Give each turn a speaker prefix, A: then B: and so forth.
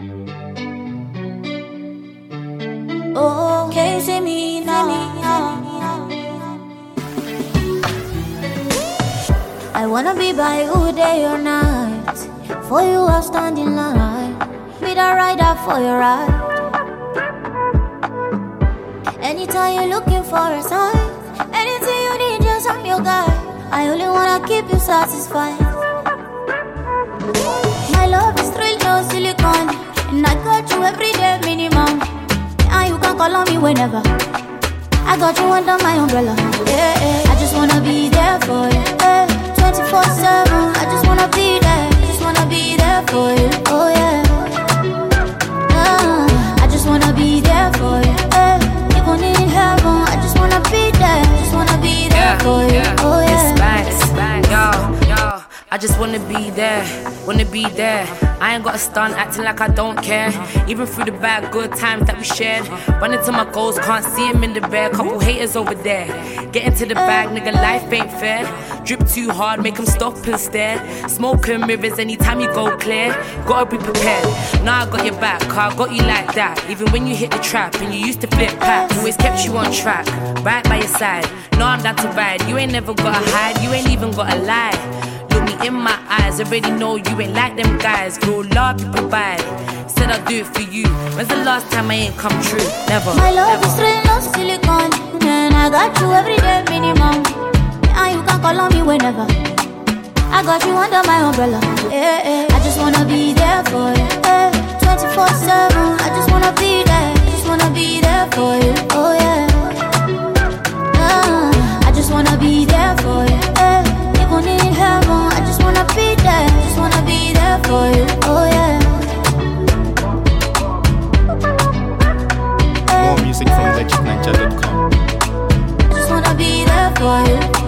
A: Oh, can't see me now. I wanna be by you day or night. For you I'll stand in line. Be the rider for your ride. Anytime you're looking for a sign, anything you need, just I'm your guy. I only wanna keep you satisfied. My love is real, no silicone, and I got you every day minimum. And you can call on me whenever. I got you under my umbrella. Yeah, yeah. I just wanna be there for you. Yeah. 24/7. I just wanna be there. Just wanna be there for you. Oh yeah. I just wanna be there for you. Yeah. Even in heaven, I just wanna be there. Just wanna be there for you. Oh yeah.
B: It's bang, yo. I just wanna be there, I ain't got a stunt, acting like I don't care. Even through the bad, good times that we shared. Running to my goals, can't see him in the rear. Couple haters over there. Get into the bag, nigga, life ain't fair. Drip too hard, make him stop and stare. Smoking mirrors anytime you go clear. Gotta be prepared. Now I got your back, car got you like that. Even when you hit the trap and you used to flip packs. Always kept you on track, right by your side. Now I'm down to ride, you ain't never gotta hide. You ain't even gotta lie. Look me in my eyes, already know you ain't like them guys. Real love you provide, said I'll do it for you. When's the last time I ain't come true? Never.
A: My love is real, no silicone, and I got you every day minimum. And you can call on me whenever. I got you under my umbrella. Yeah, yeah. I just wanna be there for you. Yeah. 24/7. I just wanna be there. Just wanna be there for you. Oh yeah. I just wanna be there for you. Yeah. Even in heaven, I just wanna be there. Just wanna be there for you. Oh yeah.
C: More music from legitninja.com.
A: I just wanna be there for you.